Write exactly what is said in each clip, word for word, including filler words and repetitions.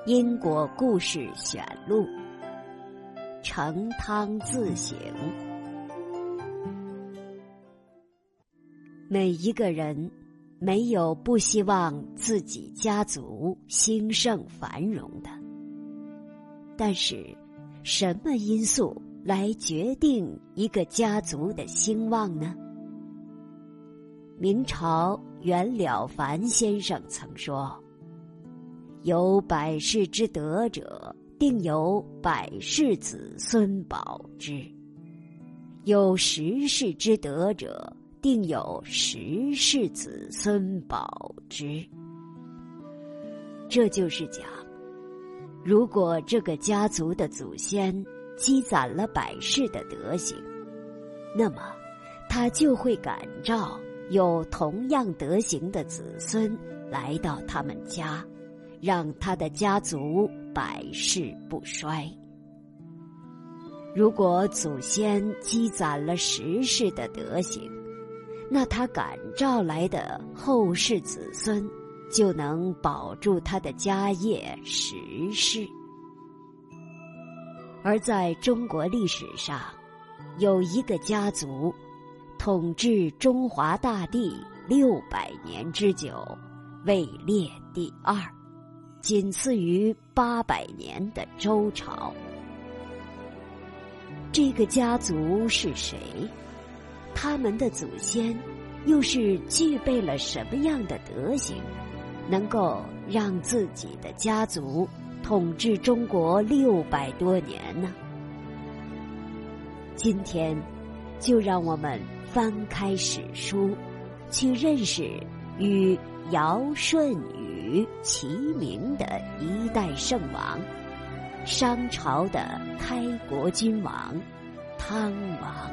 因果故事选录，成汤自省。每一个人没有不希望自己家族兴盛繁荣的，但是什么因素来决定一个家族的兴旺呢？明朝袁了凡先生曾说，有百世之德者，定有百世子孙保之；有十世之德者，定有十世子孙保之。这就是讲，如果这个家族的祖先积攒了百世的德行，那么他就会感召有同样德行的子孙来到他们家，让他的家族百世不衰。如果祖先积攒了十世的德行，那他感召来的后世子孙就能保住他的家业十世。而在中国历史上，有一个家族统治中华大地六百年之久，位列第二，仅次于八百年的周朝。这个家族是谁？他们的祖先又是具备了什么样的德行，能够让自己的家族统治中国六百多年呢？今天就让我们翻开史书，去认识与尧舜禹齐名的一代圣王，商朝的开国君王汤王。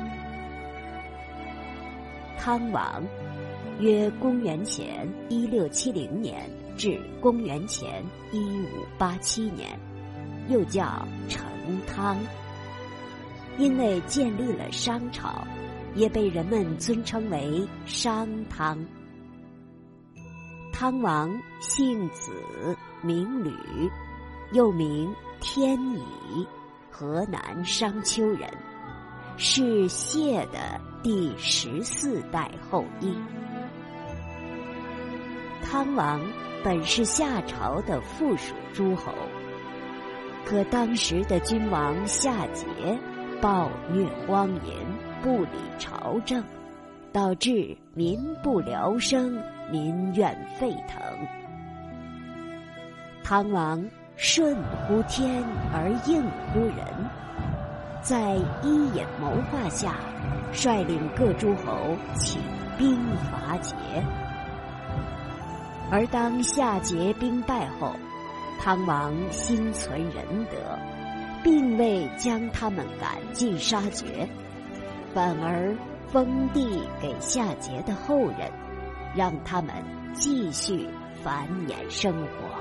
汤王约公元前一六七零年至公元前一五八七年，又叫成汤。因为建立了商朝，也被人们尊称为商汤。汤王姓子，名吕，又名天乙，河南商丘人，是谢的第十四代后裔。汤王本是夏朝的附属诸侯，可当时的君王夏桀暴虐荒淫，不理朝政，导致民不聊生，民怨沸腾。汤王顺乎天而应乎人，在伊尹谋划下，率领各诸侯起兵伐桀。而当夏桀兵败后，汤王心存仁德，并未将他们赶尽杀绝，反而封地给夏桀的后人，让他们继续繁衍生活。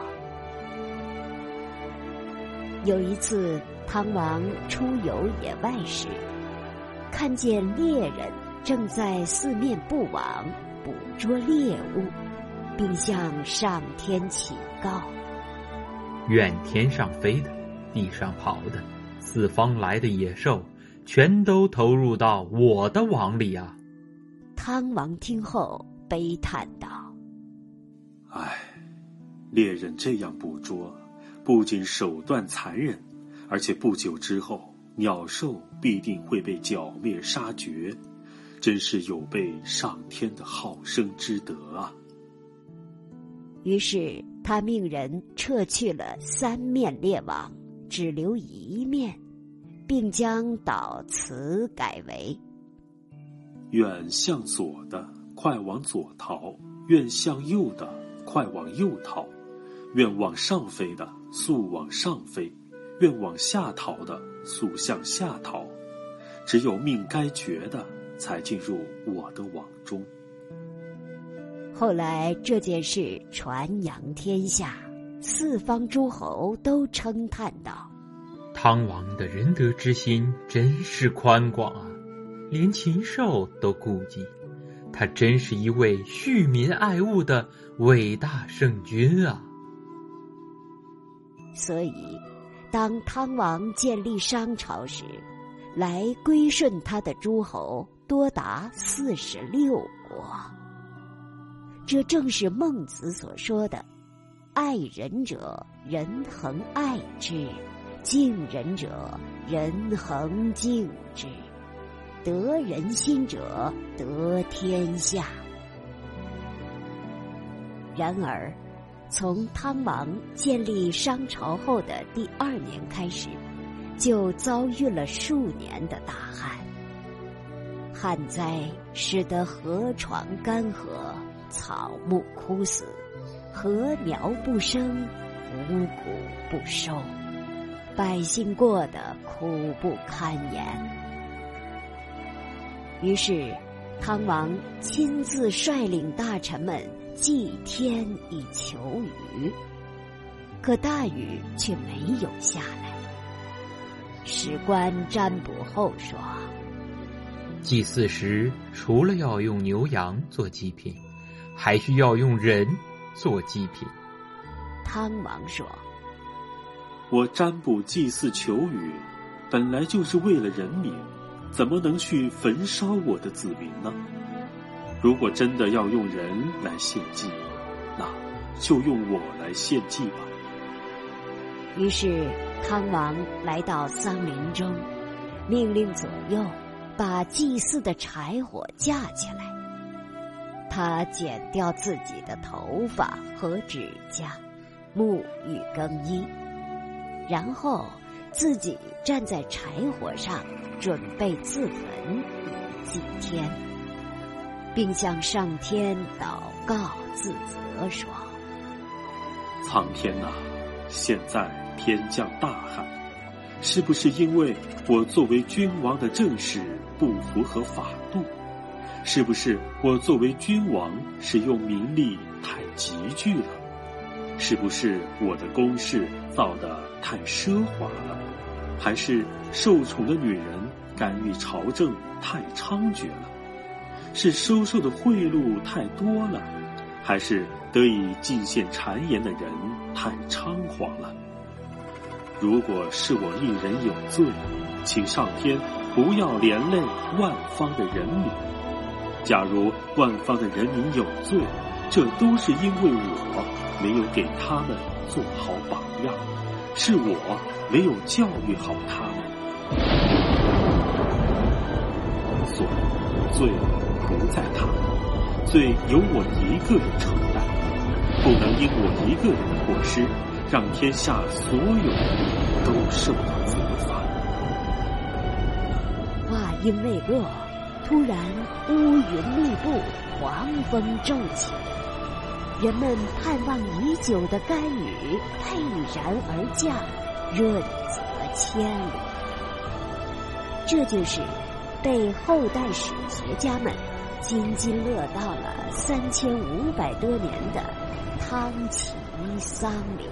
有一次，汤王出游野外时，看见猎人正在四面布网捕捉猎物，并向上天祈告： 愿天上飞的，地上跑的，四方来的野兽，全都投入到我的网里啊！ 汤王听后悲叹道： 唉，猎人这样捕捉，不仅手段残忍，而且不久之后，鸟兽必定会被剿灭杀绝，真是有悖上天的好生之德啊！ 于是他命人撤去了三面猎网，只留一面，并将祷词改为： 愿向左的快往左逃，愿向右的快往右逃，愿往上飞的速往上飞，愿往下逃的速向下逃，只有命该绝的才进入我的网中。 后来这件事传扬天下，四方诸侯都称叹道： 汤王的仁德之心真是宽广啊，连禽兽都顾及，他真是一位恤民爱物的伟大圣君啊！ 所以当汤王建立商朝时，来归顺他的诸侯多达四十六国。这正是孟子所说的：爱人者，人恒爱之；敬人者，人恒敬之。得人心者，得天下。然而，从汤王建立商朝后的第二年开始，就遭遇了数年的大旱。旱灾使得河床干涸，草木枯死，禾苗不生，五谷不收，百姓过得苦不堪言。于是，汤王亲自率领大臣们祭天以求雨，可大雨却没有下来。史官占卜后说， 祭祀时除了要用牛羊做祭品，还需要用人做祭品。 汤王说， 我占卜祭祀求雨，本来就是为了人民，怎么能去焚烧我的子民呢？如果真的要用人来献祭，那就用我来献祭吧。 于是汤王来到桑林中，命令左右把祭祀的柴火架起来。他剪掉自己的头发和指甲，沐浴更衣，然后自己站在柴火上，准备自焚以祭天，并向上天祷告自责说： 苍天啊，现在天降大旱，是不是因为我作为君王的政事不符合法度？是不是我作为君王使用民力太急剧了？是不是我的宫室造得太奢华了？还是受宠的女人干预朝政太猖獗了？是收受的贿赂太多了？还是得以进献谗言的人太猖狂了？如果是我一人有罪，请上天不要连累万方的人民。假如万方的人民有罪，这都是因为我没有给他们做好榜样，是我没有教育好他们，所以罪不在他们，罪由我一个人承担，不能因我一个人的过失，让天下所有人都受到责罚。 话音未落，突然乌云密布，狂风骤起，人们盼望已久的甘雨沛然而降，润泽千里。这就是被后代史学家们津津乐道了三千五百多年的汤齐桑林。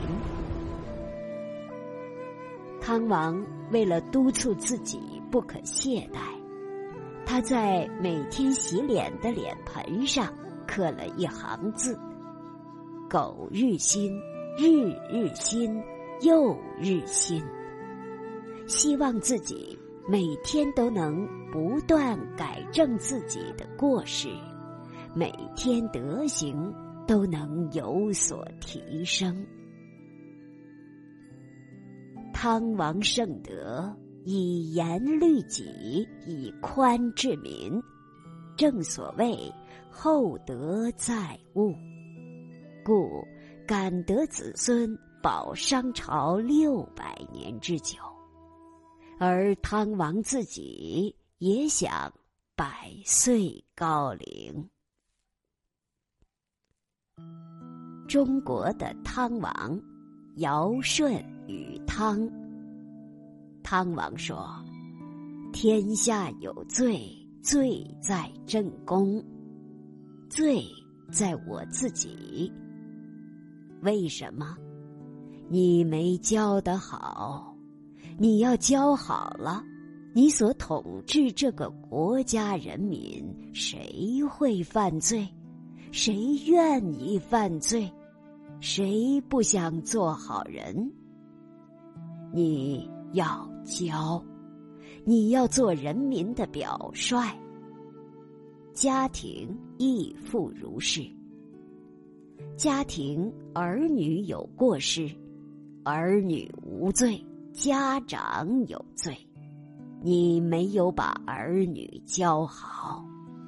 汤王为了督促自己不可懈怠，他在每天洗脸的脸盆上刻了一行字：苟日新，日日新，又日新。希望自己每天都能不断改正自己的过失，每天德行都能有所提升。汤王圣德，以严律己，以宽治民，正所谓厚德载物，故感得子孙保商朝六百年之久。而汤王自己也想百岁高龄。中国的汤王，尧舜与汤。汤王说：天下有罪，罪在正宫，罪在我自己。为什么？你没教得好，你要教好了，你所统治这个国家人民，谁会犯罪？谁愿意犯罪？谁不想做好人？ 你要教，你要做人民的表率。家庭亦复如是。家庭儿女有过失，儿女无罪，家长有罪。你没有把儿女教好。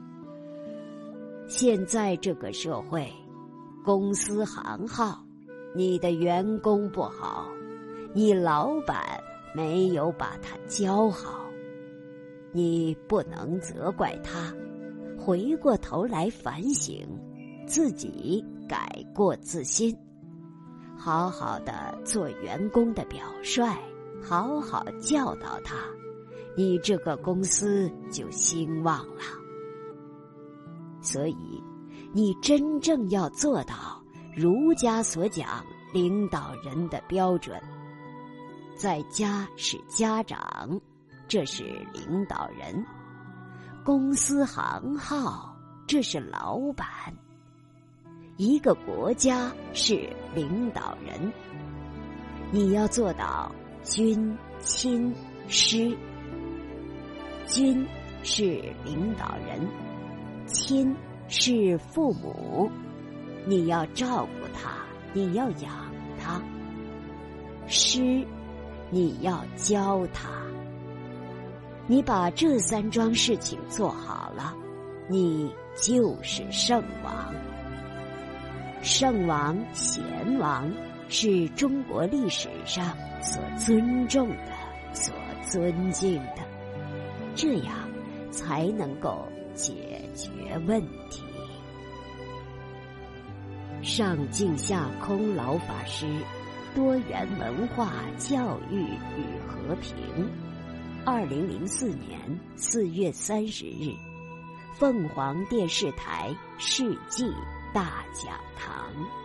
现在这个社会，公司行号，你的员工不好，你老板没有把他教好，你不能责怪他，回过头来反省，自己改过自新，好好的做员工的表率，好好教导他，你这个公司就兴旺了。所以你真正要做到儒家所讲领导人的标准。在家是家长，这是领导人；公司行号，这是老板；一个国家是领导人。你要做到君、亲、师。君是领导人，亲是父母，你要照顾他，你要养他；师，你要教他。你把这三桩事情做好了，你就是圣王。圣王、贤王是中国历史上所尊重的、所尊敬的，这样才能够解决问题。上净下空老法师多元文化教育与和平，二零零四年四月三十日，凤凰电视台世纪大讲堂。